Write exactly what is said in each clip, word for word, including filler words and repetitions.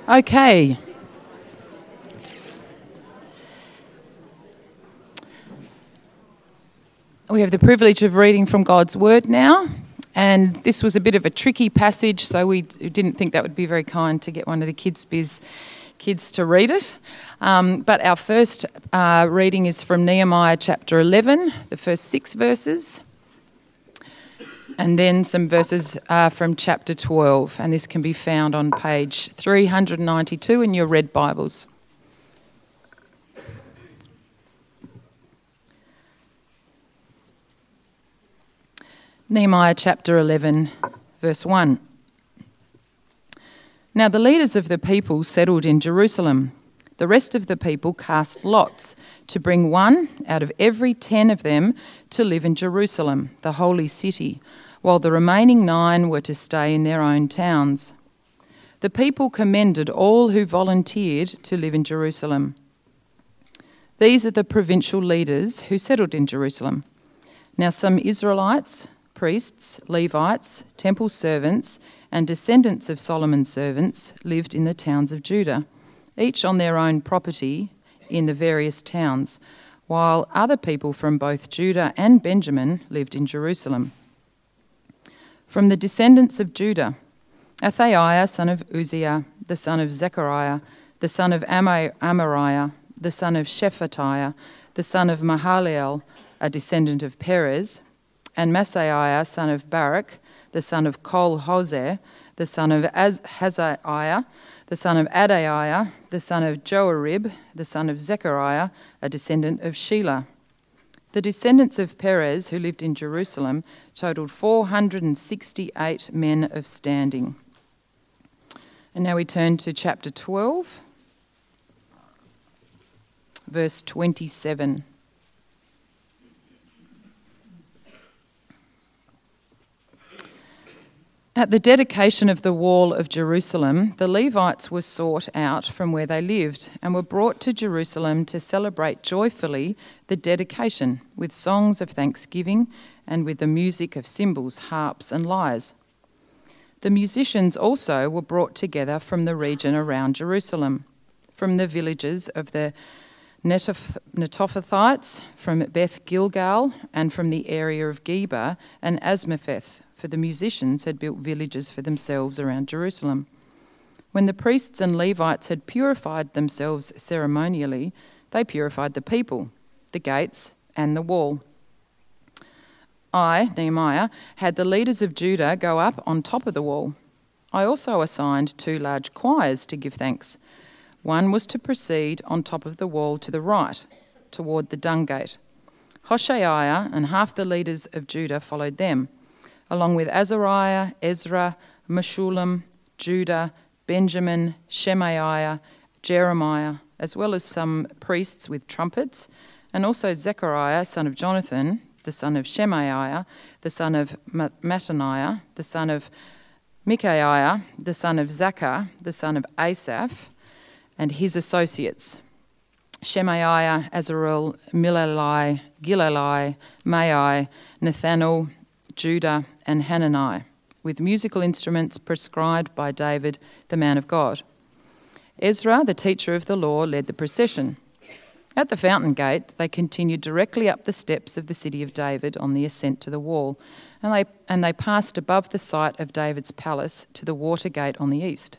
Okay. We have the privilege of reading from God's Word now, and this was a bit of a tricky passage, so we didn't think that would be very kind to get one of the kids' biz kids to read it. Um, but our first uh, reading is from Nehemiah chapter eleven, the first six verses, and then some verses uh, from chapter twelve, and this can be found on page three hundred ninety-two in your red Bibles. Nehemiah chapter eleven, verse one. Now the leaders of the people settled in Jerusalem. The rest of the people cast lots to bring one out of every ten of them to live in Jerusalem, the holy city, while the remaining nine were to stay in their own towns. The people commended all who volunteered to live in Jerusalem. These are the provincial leaders who settled in Jerusalem. Now some Israelites, priests, Levites, temple servants, and descendants of Solomon's servants lived in the towns of Judah, each on their own property in the various towns, while other people from both Judah and Benjamin lived in Jerusalem. From the descendants of Judah, Athaiah, son of Uzziah, the son of Zechariah, the son of Amariah, the son of Shephatiah, the son of Mahalalel, a descendant of Perez, and Maaseiah, son of Barak, the son of Kol-Hozer, the son of Az- Hazaiah, the son of Adaiah, the son of Joarib, the son of Zechariah, a descendant of Shelah. The descendants of Perez who lived in Jerusalem totalled four hundred sixty-eight men of standing. And now we turn to chapter twelve, verse twenty-seven. At the dedication of the wall of Jerusalem, the Levites were sought out from where they lived and were brought to Jerusalem to celebrate joyfully the dedication with songs of thanksgiving and with the music of cymbals, harps, and lyres. The musicians also were brought together from the region around Jerusalem, from the villages of the Netoph- Netophathites, from Beth Gilgal, and from the area of Geba and Asmapheth, for the musicians had built villages for themselves around Jerusalem. When the priests and Levites had purified themselves ceremonially, they purified the people, the gates, and the wall. I, Nehemiah, had the leaders of Judah go up on top of the wall. I also assigned two large choirs to give thanks. One was to proceed on top of the wall to the right, toward the dung gate. Hoshaiah and half the leaders of Judah followed them, along with Azariah, Ezra, Meshullam, Judah, Benjamin, Shemaiah, Jeremiah, as well as some priests with trumpets, and also Zechariah, son of Jonathan, the son of Shemaiah, the son of Mattaniah, the son of Micaiah, the son of Zaccur, the son of Asaph, and his associates, Shemaiah, Azarel, Milalai, Gilalai, Maai, Nathanael, Judah, and Hanani, with musical instruments prescribed by David, the man of God. Ezra, the teacher of the law, led the procession. At the fountain gate, they continued directly up the steps of the city of David on the ascent to the wall, and they, and they passed above the site of David's palace to the water gate on the east.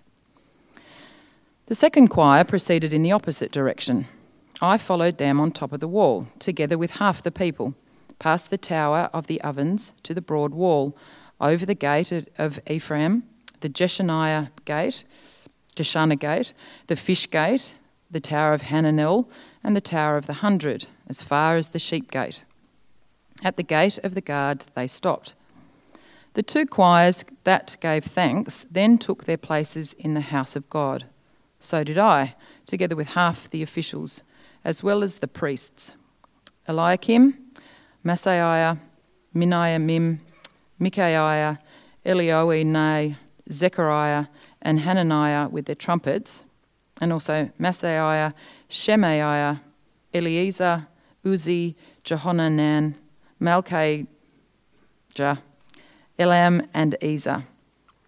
The second choir proceeded in the opposite direction. I followed them on top of the wall, together with half the people, past the tower of the ovens to the broad wall, over the gate of Ephraim, the Jeshaniah gate, Jeshanah gate, the fish gate, the tower of Hananel, and the tower of the hundred, as far as the sheep gate. At the gate of the guard they stopped. The two choirs that gave thanks then took their places in the house of God. So did I, together with half the officials, as well as the priests. Eliakim, Maaseiah, Miniamim, Micaiah, Elioenai, Zechariah, and Hananiah with their trumpets, and also Maaseiah, Shemaiah, Eliezer, Uzzi, Jehohanan, Malchijah, Elam, and Ezer.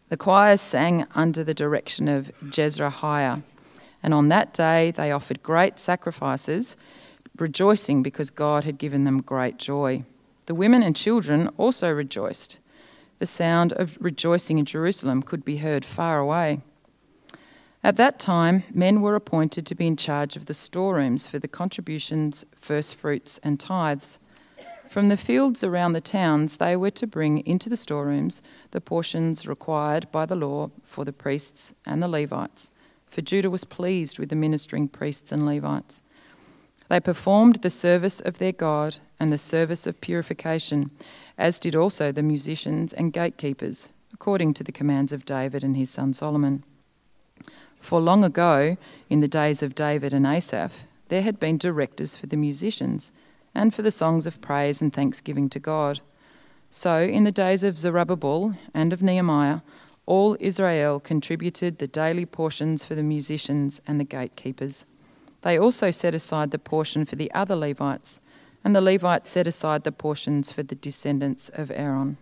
The choirs sang under the direction of Jezrahiah, and on that day they offered great sacrifices, rejoicing because God had given them great joy. The women and children also rejoiced. The sound of rejoicing in Jerusalem could be heard far away. At that time, men were appointed to be in charge of the storerooms for the contributions, first fruits, and tithes. From the fields around the towns, they were to bring into the storerooms the portions required by the law for the priests and the Levites, for Judah was pleased with the ministering priests and Levites. They performed the service of their God and the service of purification, as did also the musicians and gatekeepers, according to the commands of David and his son Solomon. For long ago, in the days of David and Asaph, there had been directors for the musicians and for the songs of praise and thanksgiving to God. So, in the days of Zerubbabel and of Nehemiah, all Israel contributed the daily portions for the musicians and the gatekeepers. They also set aside the portion for the other Levites, and the Levites set aside the portions for the descendants of Aaron.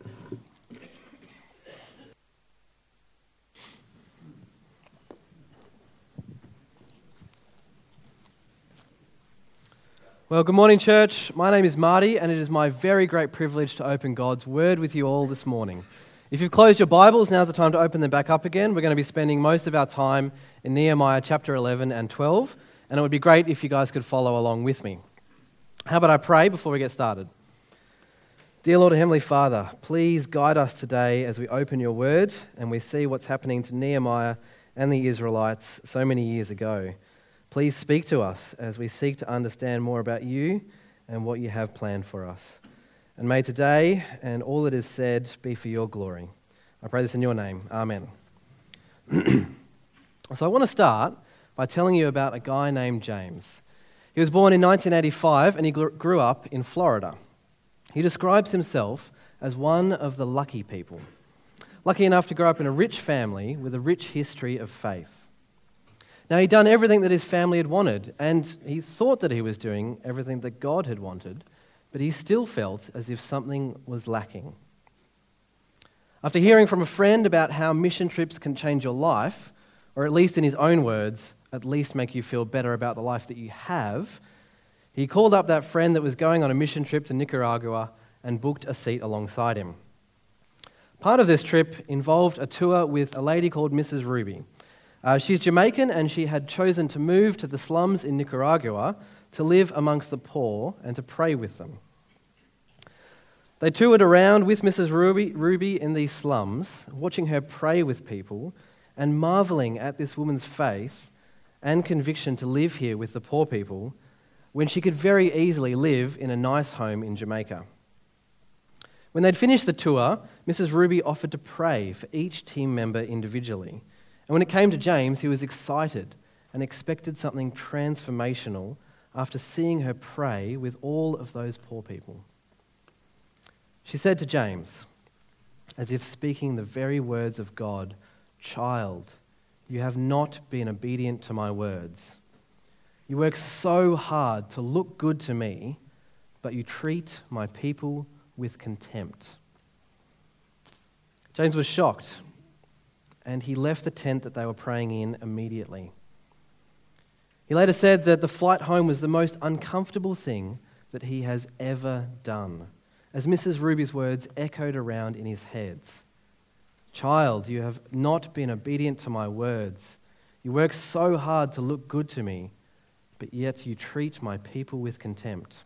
Well, good morning, church. My name is Marty, and it is my very great privilege to open God's Word with you all this morning. If you've closed your Bibles, now's the time to open them back up again. We're going to be spending most of our time in Nehemiah chapter eleven and twelve, and it would be great if you guys could follow along with me. How about I pray before we get started? Dear Lord and Heavenly Father, please guide us today as we open your Word and we see what's happening to Nehemiah and the Israelites so many years ago. Please speak to us as we seek to understand more about you and what you have planned for us. And may today and all that is said be for your glory. I pray this in your name. Amen. So I want to start by telling you about a guy named James. He was born in nineteen eighty-five and he grew up in Florida. He describes himself as one of the lucky people, lucky enough to grow up in a rich family with a rich history of faith. Now, he'd done everything that his family had wanted, and he thought that he was doing everything that God had wanted, but he still felt as if something was lacking. After hearing from a friend about how mission trips can change your life, or at least in his own words, at least make you feel better about the life that you have, he called up that friend that was going on a mission trip to Nicaragua and booked a seat alongside him. Part of this trip involved a tour with a lady called Missus Ruby. Uh, she's Jamaican, and she had chosen to move to the slums in Nicaragua to live amongst the poor and to pray with them. They toured around with Missus Ruby, Ruby in these slums, watching her pray with people and marveling at this woman's faith and conviction to live here with the poor people when she could very easily live in a nice home in Jamaica. When they'd finished the tour, Missus Ruby offered to pray for each team member individually. And when it came to James, he was excited and expected something transformational after seeing her pray with all of those poor people. She said to James, as if speaking the very words of God, "Child, you have not been obedient to my words. You work so hard to look good to me, but you treat my people with contempt." James was shocked, and he left the tent that they were praying in immediately. He later said that the flight home was the most uncomfortable thing that he has ever done, as Missus Ruby's words echoed around in his head. "Child, you have not been obedient to my words. You work so hard to look good to me, but yet you treat my people with contempt."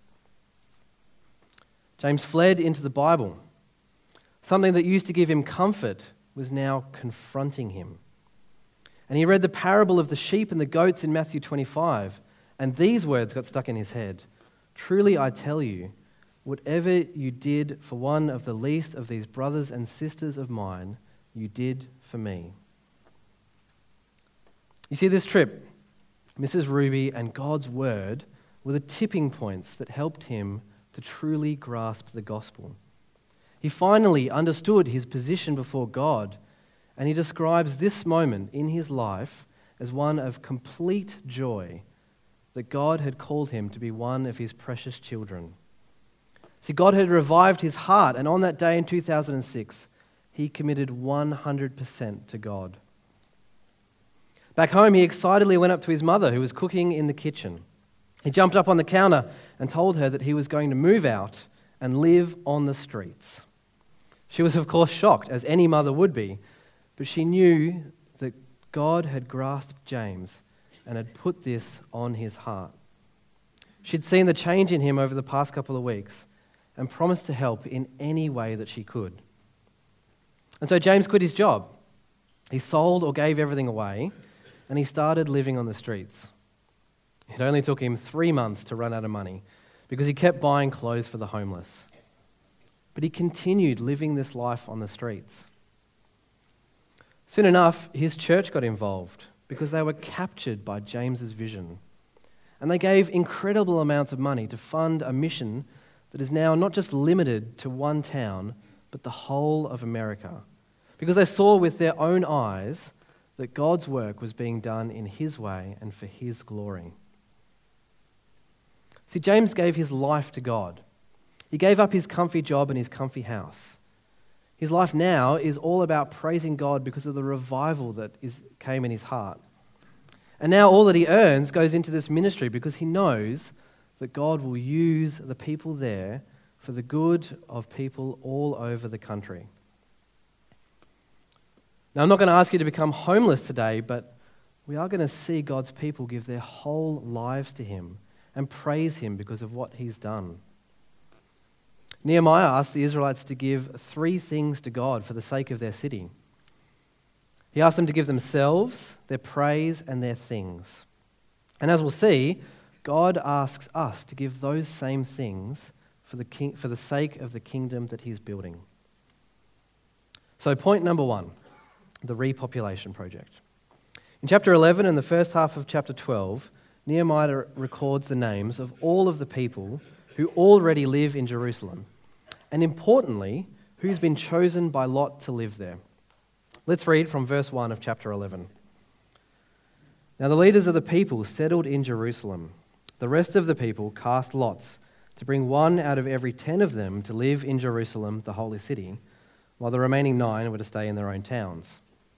James fled into the Bible. Something that used to give him comfort was now confronting him. And he read the parable of the sheep and the goats in Matthew twenty-five, and these words got stuck in his head. "Truly I tell you, whatever you did for one of the least of these brothers and sisters of mine, you did for me." You see, this trip, Missus Ruby and God's word were the tipping points that helped him to truly grasp the gospel. He finally understood his position before God, and he describes this moment in his life as one of complete joy that God had called him to be one of his precious children. See, God had revived his heart, and on that day in two thousand six, he he committed one hundred percent to God. Back home, he excitedly went up to his mother, who was cooking in the kitchen. He jumped up on the counter and told her that he was going to move out and live on the streets. She was, of course, shocked, as any mother would be, but she knew that God had grasped James and had put this on his heart. She'd seen the change in him over the past couple of weeks and promised to help in any way that she could. And so James quit his job. He sold or gave everything away, and he started living on the streets. It only took him three months to run out of money because he kept buying clothes for the homeless. But he continued living this life on the streets. Soon enough, his church got involved because they were captured by James's vision. And they gave incredible amounts of money to fund a mission that is now not just limited to one town, but the whole of America. Because they saw with their own eyes that God's work was being done in his way and for his glory. See, James gave his life to God. He gave up his comfy job and his comfy house. His life now is all about praising God because of the revival that is, came in his heart. And now all that he earns goes into this ministry because he knows that God will use the people there for the good of people all over the country. Now, I'm not going to ask you to become homeless today, but we are going to see God's people give their whole lives to him and praise him because of what he's done. Nehemiah asked the Israelites to give three things to God for the sake of their city. He asked them to give themselves, their praise, and their things. And as we'll see, God asks us to give those same things for the king, for the sake of the kingdom that he's building. So point number one, the repopulation project. In chapter eleven and the first half of chapter twelve, Nehemiah records the names of all of the people who already live in Jerusalem, and importantly, who's been chosen by Lot to live there. Let's read from verse one of chapter eleven. Now the leaders of the people settled in Jerusalem. The rest of the people cast lots to bring one out of every ten of them to live in Jerusalem, the holy city, while the remaining nine were to stay in their own towns.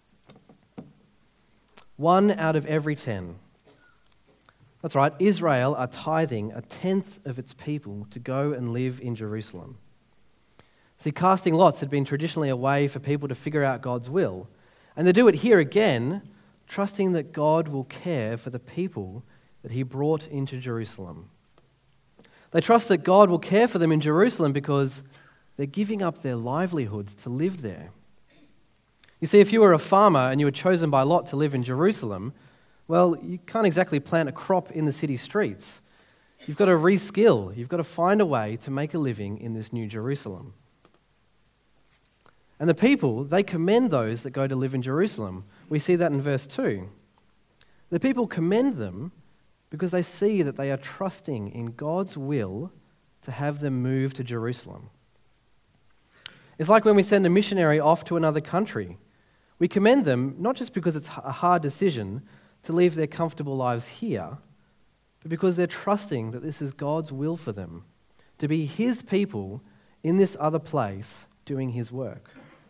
One out of every ten. That's right, Israel are tithing a tenth of its people to go and live in Jerusalem. See, casting lots had been traditionally a way for people to figure out God's will. And they do it here again, trusting that God will care for the people that he brought into Jerusalem. They trust that God will care for them in Jerusalem because they're giving up their livelihoods to live there. You see, if you were a farmer and you were chosen by Lot to live in Jerusalem, well, you can't exactly plant a crop in the city streets. You've got to reskill. You've got to find a way to make a living in this new Jerusalem. And the people, they commend those that go to live in Jerusalem. We see that in verse two. The people commend them because they see that they are trusting in God's will to have them move to Jerusalem. It's like when we send a missionary off to another country. We commend them not just because it's a hard decision to leave their comfortable lives here, but because they're trusting that this is God's will for them, to be his people in this other place doing his work.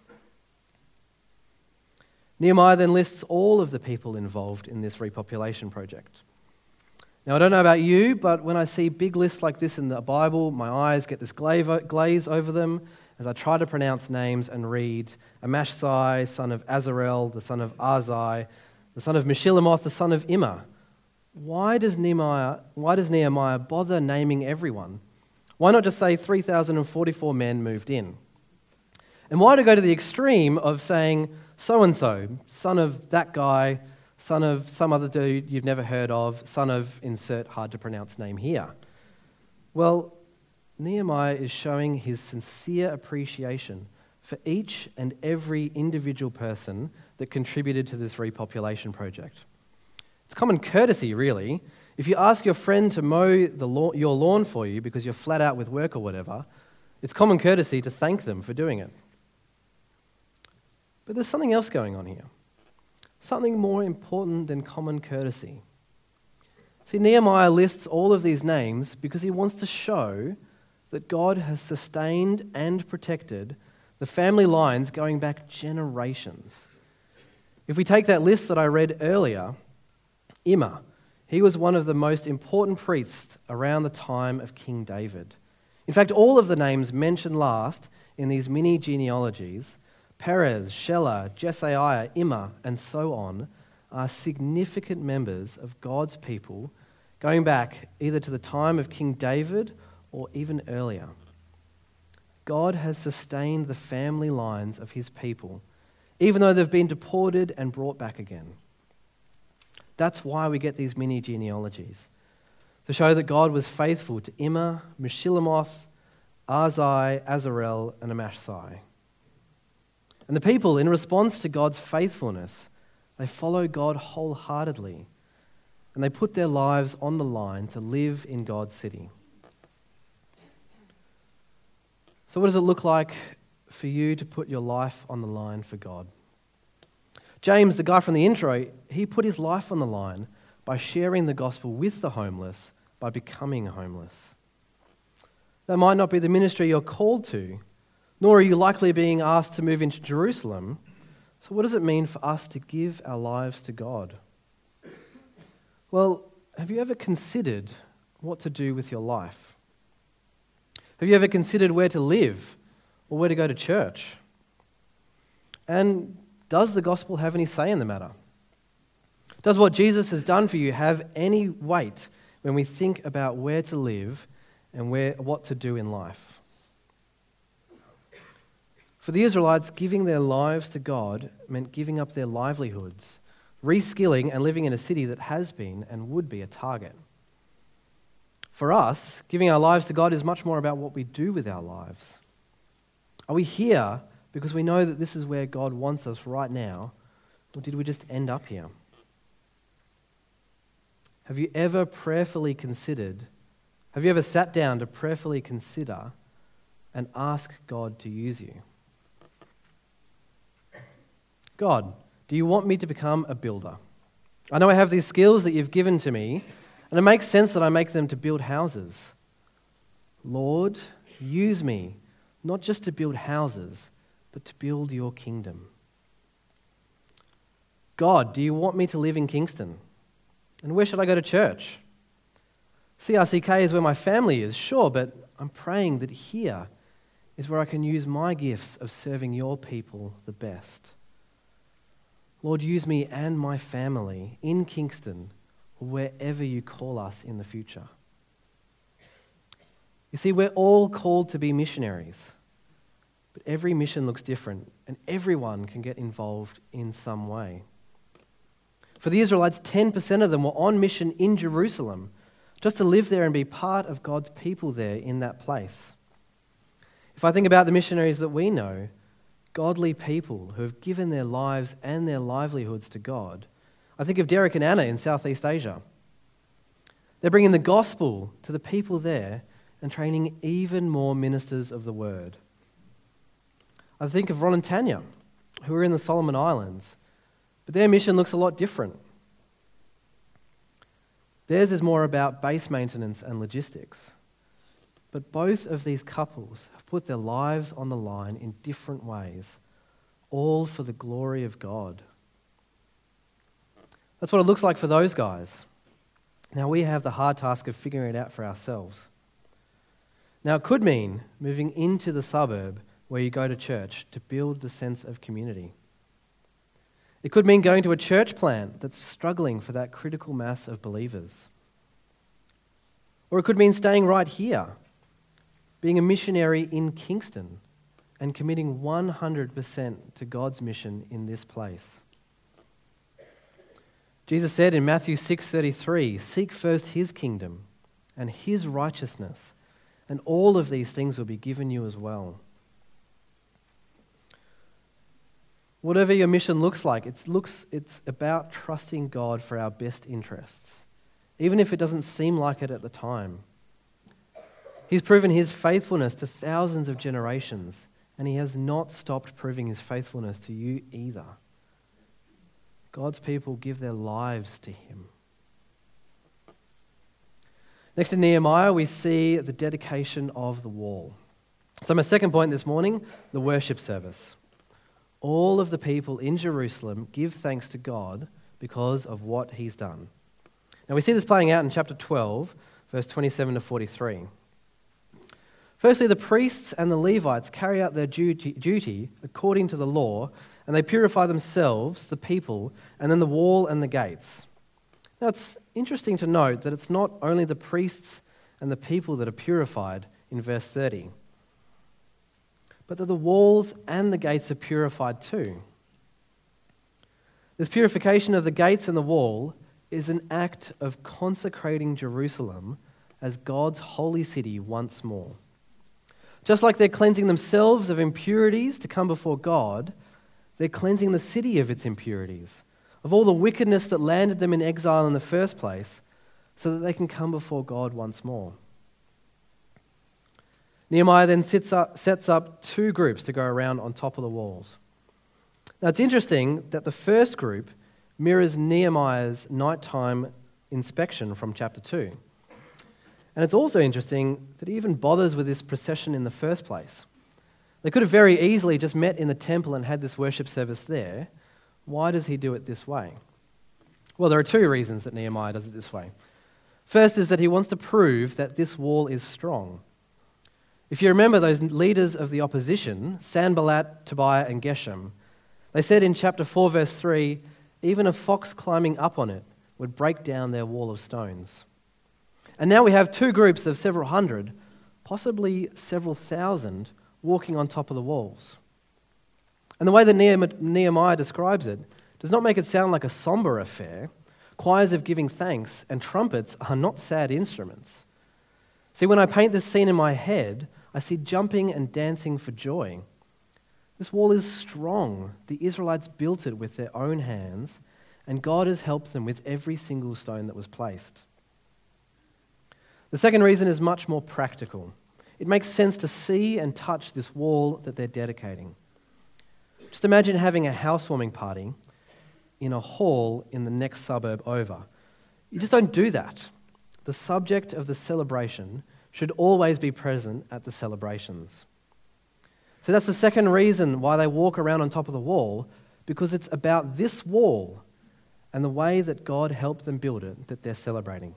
Nehemiah then lists all of the people involved in this repopulation project. Now, I don't know about you, but when I see big lists like this in the Bible, my eyes get this glaze over them as I try to pronounce names and read Amashsai, son of Azarel, the son of Arzai, the son of Meshillemoth, the son of Immer. Why does Nehemiah, why does Nehemiah bother naming everyone? Why not just say three thousand forty-four men moved in? And why to go to the extreme of saying so-and-so, son of that guy, son of some other dude you've never heard of, son of insert hard-to-pronounce name here? Well, Nehemiah is showing his sincere appreciation for each and every individual person that contributed to this repopulation project. It's common courtesy, really. If you ask your friend to mow the lawn, your lawn for you because you're flat out with work or whatever, it's common courtesy to thank them for doing it. But there's something else going on here. Something more important than common courtesy. See, Nehemiah lists all of these names because he wants to show that God has sustained and protected The family lines going back generations. If we take that list that I read earlier, Immer, he was one of the most important priests around the time of King David. In fact, all of the names mentioned last in these mini genealogies, Perez, Shelah, Jesaiah, Immer, and so on, are significant members of God's people going back either to the time of King David or even earlier. God has sustained the family lines of his people, even though they've been deported and brought back again. That's why we get these mini genealogies, to show that God was faithful to Immer, Meshillamoth, Arzai, Azarel, and Amashsai. And the people, in response to God's faithfulness, they follow God wholeheartedly, and they put their lives on the line to live in God's city. So what does it look like for you to put your life on the line for God? James, the guy from the intro, he put his life on the line by sharing the gospel with the homeless, by becoming homeless. That might not be the ministry you're called to, nor are you likely being asked to move into Jerusalem. So what does it mean for us to give our lives to God? Well, have you ever considered what to do with your life? Have you ever considered where to live or where to go to church? And does the gospel have any say in the matter? Does what Jesus has done for you have any weight when we think about where to live and where what to do in life? For the Israelites, giving their lives to God meant giving up their livelihoods, reskilling and living in a city that has been and would be a target. For us, giving our lives to God is much more about what we do with our lives. Are we here because we know that this is where God wants us right now, or did we just end up here? Have you ever prayerfully considered, have you ever sat down to prayerfully consider and ask God to use you? God, do you want me to become a builder? I know I have these skills that you've given to me, and it makes sense that I make them to build houses. Lord, use me, not just to build houses, but to build your kingdom. God, do you want me to live in Kingston? And where should I go to church? C R C K is where my family is, sure, but I'm praying that here is where I can use my gifts of serving your people the best. Lord, use me and my family in Kingston, or wherever you call us in the future. You see, we're all called to be missionaries, but every mission looks different, and everyone can get involved in some way. For the Israelites, ten percent of them were on mission in Jerusalem, just to live there and be part of God's people there in that place. If I think about the missionaries that we know, godly people who have given their lives and their livelihoods to God, I think of Derek and Anna in Southeast Asia. They're bringing the gospel to the people there and training even more ministers of the word. I think of Ron and Tanya, who are in the Solomon Islands, but their mission looks a lot different. Theirs is more about base maintenance and logistics. But both of these couples have put their lives on the line in different ways, all for the glory of God. That's what it looks like for those guys. Now we have the hard task of figuring it out for ourselves. Now it could mean moving into the suburb where you go to church to build the sense of community. It could mean going to a church plant that's struggling for that critical mass of believers. Or it could mean staying right here, being a missionary in Kingston and committing one hundred percent to God's mission in this place. Jesus said in Matthew six thirty-three, "Seek first his kingdom and his righteousness, and all of these things will be given you as well." Whatever your mission looks like, it's, looks, it's about trusting God for our best interests, even if it doesn't seem like it at the time. He's proven his faithfulness to thousands of generations, and he has not stopped proving his faithfulness to you either. God's people give their lives to him. Next in Nehemiah, we see the dedication of the wall. So my second point this morning, the worship service. All of the people in Jerusalem give thanks to God because of what he's done. Now we see this playing out in chapter twelve, verse twenty-seven to forty-three. Firstly, the priests and the Levites carry out their duty, duty according to the law, and they purify themselves, the people, and then the wall and the gates. Now it's interesting to note that it's not only the priests and the people that are purified in verse thirty, but that the walls and the gates are purified too. This purification of the gates and the wall is an act of consecrating Jerusalem as God's holy city once more. Just like they're cleansing themselves of impurities to come before God, they're cleansing the city of its impurities, of all the wickedness that landed them in exile in the first place, so that they can come before God once more. Nehemiah then sits up, sets up two groups to go around on top of the walls. Now it's interesting that the first group mirrors Nehemiah's nighttime inspection from chapter two. And it's also interesting that he even bothers with this procession in the first place. They could have very easily just met in the temple and had this worship service there. Why does he do it this way? Well, there are two reasons that Nehemiah does it this way. First is that he wants to prove that this wall is strong. If you remember those leaders of the opposition, Sanballat, Tobiah, and Geshem, they said in chapter four, verse three, even a fox climbing up on it would break down their wall of stones. And now we have two groups of several hundred, possibly several thousand, walking on top of the walls. And the way that Nehemiah describes it does not make it sound like a somber affair. Choirs of giving thanks and trumpets are not sad instruments. See, when I paint this scene in my head, I see jumping and dancing for joy. This wall is strong. The Israelites built it with their own hands, and God has helped them with every single stone that was placed. The second reason is much more practical. It makes sense to see and touch this wall that they're dedicating. Just imagine having a housewarming party in a hall in the next suburb over. You just don't do that. The subject of the celebration should always be present at the celebrations. So that's the second reason why they walk around on top of the wall, because it's about this wall and the way that God helped them build it that they're celebrating.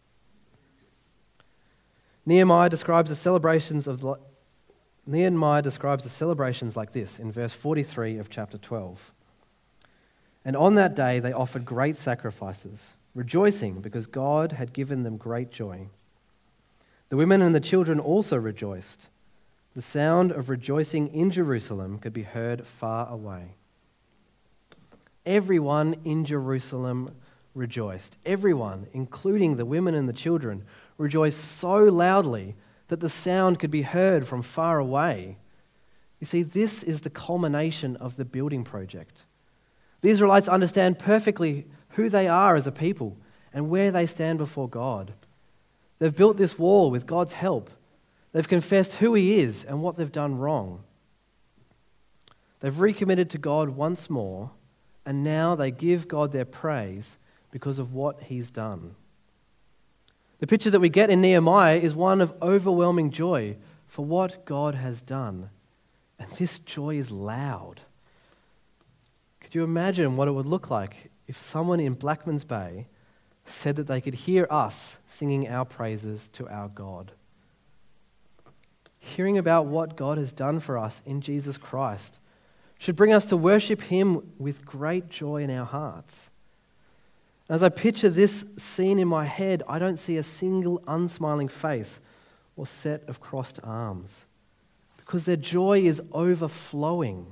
Nehemiah describes the celebrations of the, Nehemiah describes the celebrations like this in verse forty-three of chapter twelve. And on that day they offered great sacrifices, rejoicing because God had given them great joy. The women and the children also rejoiced. The sound of rejoicing in Jerusalem could be heard far away. Everyone in Jerusalem rejoiced. Everyone, including the women and the children, rejoiced so loudly that the sound could be heard from far away. You see, this is the culmination of the building project. The Israelites understand perfectly who they are as a people and where they stand before God. They've built this wall with God's help. They've confessed who He is and what they've done wrong. They've recommitted to God once more, and now they give God their praise because of what He's done. The picture that we get in Nehemiah is one of overwhelming joy for what God has done. And this joy is loud. Could you imagine what it would look like if someone in Blackman's Bay said that they could hear us singing our praises to our God? Hearing about what God has done for us in Jesus Christ should bring us to worship Him with great joy in our hearts. As I picture this scene in my head, I don't see a single unsmiling face or set of crossed arms, because their joy is overflowing.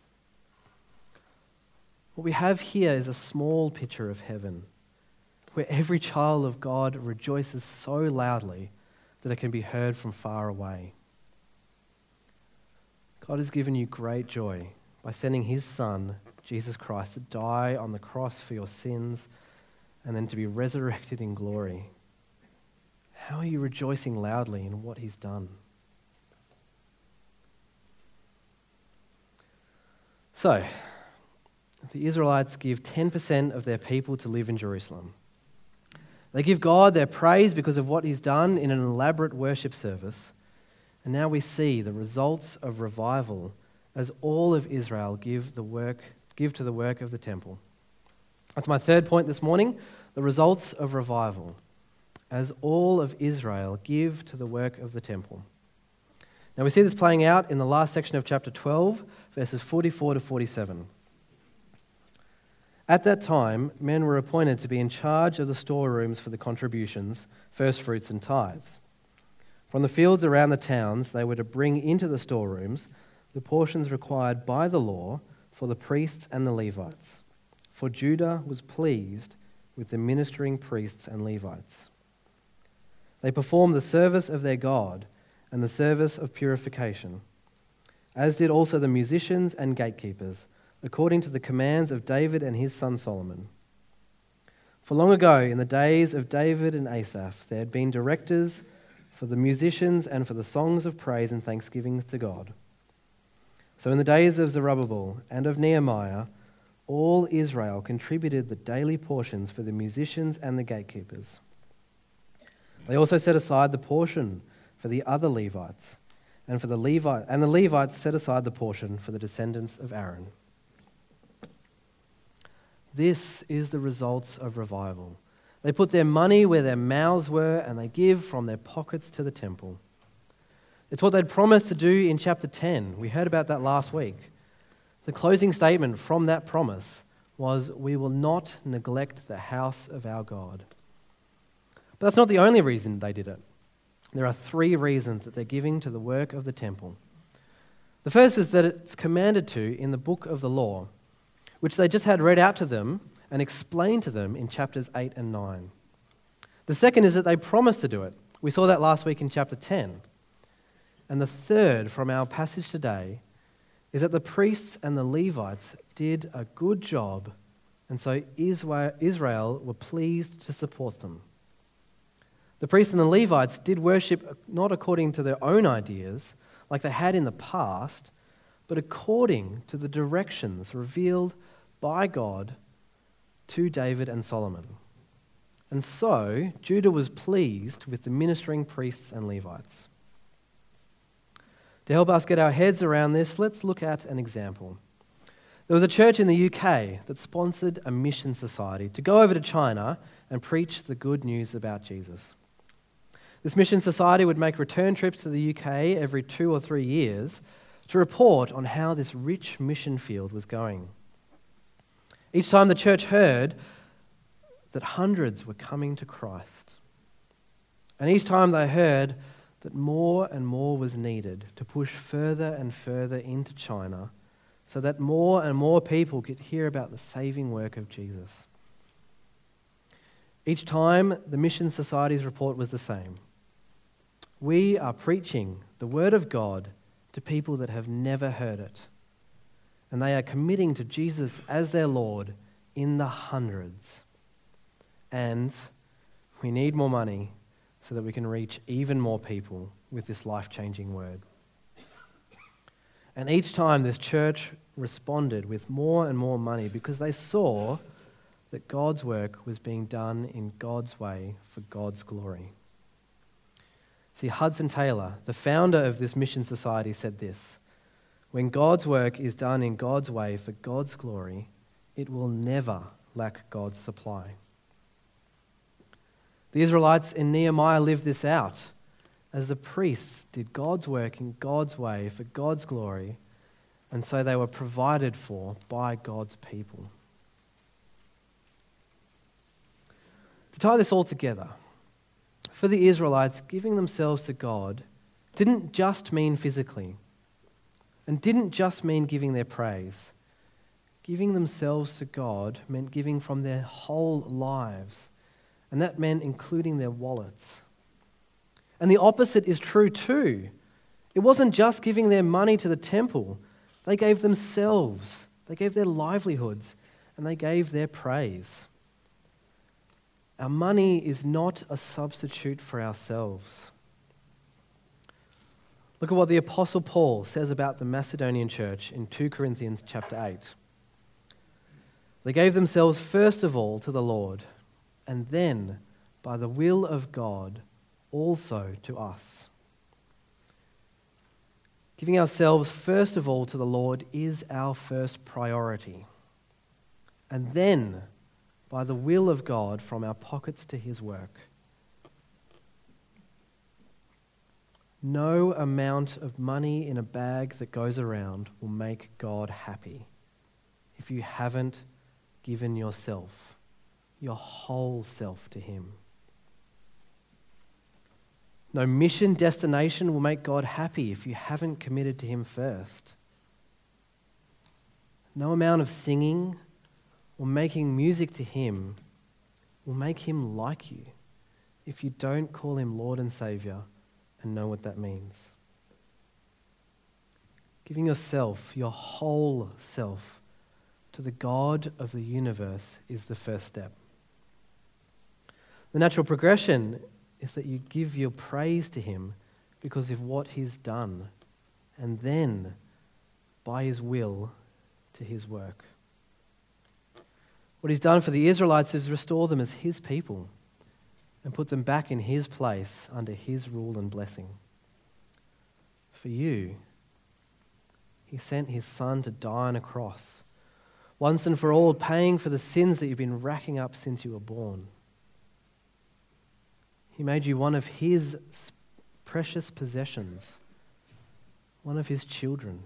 What we have here is a small picture of heaven, where every child of God rejoices so loudly that it can be heard from far away. God has given you great joy by sending His Son, Jesus Christ, to die on the cross for your sins and then to be resurrected in glory. How are you rejoicing loudly in what He's done? So, the Israelites give ten percent of their people to live in Jerusalem. They give God their praise because of what He's done in an elaborate worship service. And now we see the results of revival as all of Israel give the work, give to the work of the temple. That's my third point this morning, the results of revival as all of Israel give to the work of the temple. Now we see this playing out in the last section of chapter twelve, verses forty-four to forty-seven. At that time, men were appointed to be in charge of the storerooms for the contributions, first fruits and tithes. From the fields around the towns, they were to bring into the storerooms the portions required by the law for the priests and the Levites. For Judah was pleased with the ministering priests and Levites. They performed the service of their God and the service of purification, as did also the musicians and gatekeepers, according to the commands of David and his son Solomon. For long ago, in the days of David and Asaph, there had been directors for the musicians and for the songs of praise and thanksgivings to God. So in the days of Zerubbabel and of Nehemiah, all Israel contributed the daily portions for the musicians and the gatekeepers. They also set aside the portion for the other Levites, and for the Levite, and the Levites set aside the portion for the descendants of Aaron. This is the results of revival. They put their money where their mouths were, and they give from their pockets to the temple. It's what they'd promised to do in chapter ten. We heard about that last week. The closing statement from that promise was, "We will not neglect the house of our God." But that's not the only reason they did it. There are three reasons that they're giving to the work of the temple. The first is that it's commanded to in the book of the law, which they just had read out to them and explained to them in chapters eight and nine. The second is that they promised to do it. We saw that last week in chapter ten. And the third from our passage today is that the priests and the Levites did a good job, and so Israel were pleased to support them. The priests and the Levites did worship not according to their own ideas, like they had in the past, but according to the directions revealed by God to David and Solomon. And so Judah was pleased with the ministering priests and Levites. To help us get our heads around this, let's look at an example. There was a church in the U K that sponsored a mission society to go over to China and preach the good news about Jesus. This mission society would make return trips to the U K every two or three years to report on how this rich mission field was going. Each time the church heard that hundreds were coming to Christ. And each time they heard that more and more was needed to push further and further into China so that more and more people could hear about the saving work of Jesus. Each time, the Mission Society's report was the same. We are preaching the Word of God to people that have never heard it, and they are committing to Jesus as their Lord in the hundreds. And we need more money so that we can reach even more people with this life-changing word. And each time this church responded with more and more money because they saw that God's work was being done in God's way for God's glory. See, Hudson Taylor, the founder of this mission society, said this: "When God's work is done in God's way for God's glory, it will never lack God's supply." The Israelites in Nehemiah lived this out as the priests did God's work in God's way for God's glory, and so they were provided for by God's people. To tie this all together, for the Israelites, giving themselves to God didn't just mean physically, and didn't just mean giving their praise. Giving themselves to God meant giving from their whole lives, and that meant including their wallets. And the opposite is true too. It wasn't just giving their money to the temple. They gave themselves, they gave their livelihoods, and they gave their praise. Our money is not a substitute for ourselves. Look at what the Apostle Paul says about the Macedonian church in Second Corinthians chapter eight. They gave themselves first of all to the Lord, and then, by the will of God, also to us. Giving ourselves first of all to the Lord is our first priority. And then, by the will of God, from our pockets to his work. No amount of money in a bag that goes around will make God happy if you haven't given yourself, your whole self, to him. No mission destination will make God happy if you haven't committed to him first. No amount of singing or making music to him will make him like you if you don't call him Lord and Saviour and know what that means. Giving yourself, your whole self, to the God of the universe is the first step. The natural progression is that you give your praise to him because of what he's done, and then, by his will, to his work. What he's done for the Israelites is restore them as his people and put them back in his place under his rule and blessing. For you, he sent his son to die on a cross, once and for all, paying for the sins that you've been racking up since you were born. He made you one of his precious possessions, one of his children.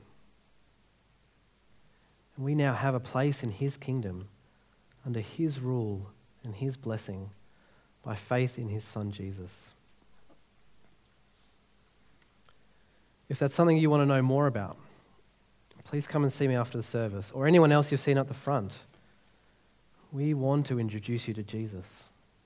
And we now have a place in his kingdom under his rule and his blessing by faith in his son Jesus. If that's something you want to know more about, please come and see me after the service, or anyone else you've seen up the front. We want to introduce you to Jesus.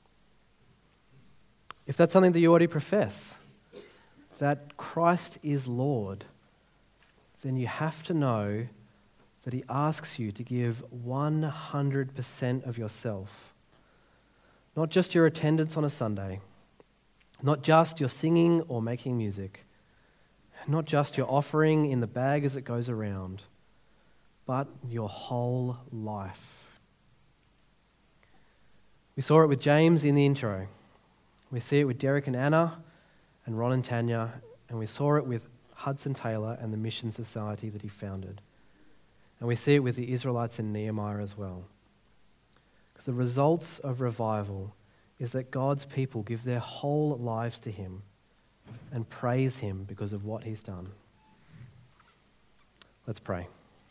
If that's something that you already profess, that Christ is Lord, then you have to know that he asks you to give one hundred percent of yourself. Not just your attendance on a Sunday, not just your singing or making music, not just your offering in the bag as it goes around, but your whole life. We saw it with James in the intro. We see it with Derek and Anna and Ron and Tanya, and we saw it with Hudson Taylor and the Mission Society that he founded. And we see it with the Israelites in Nehemiah as well. Because the results of revival is that God's people give their whole lives to him and praise him because of what he's done. Let's pray.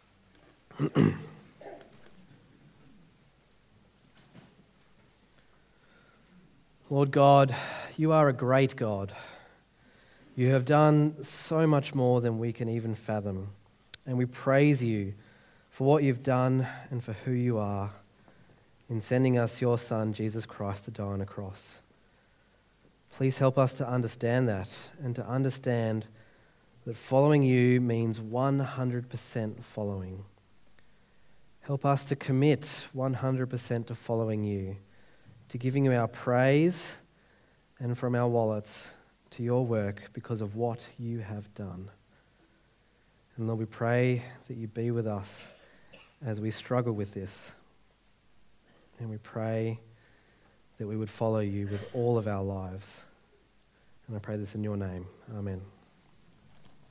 Lord God, you are a great God. You have done so much more than we can even fathom, and we praise you for what you've done and for who you are in sending us your Son, Jesus Christ, to die on a cross. Please help us to understand that and to understand that following you means one hundred percent following. Help us to commit one hundred percent to following you, to giving you our praise and from our wallets to your work because of what you have done. And Lord, we pray that you be with us as we struggle with this. And we pray that we would follow you with all of our lives. And I pray this in your name. Amen.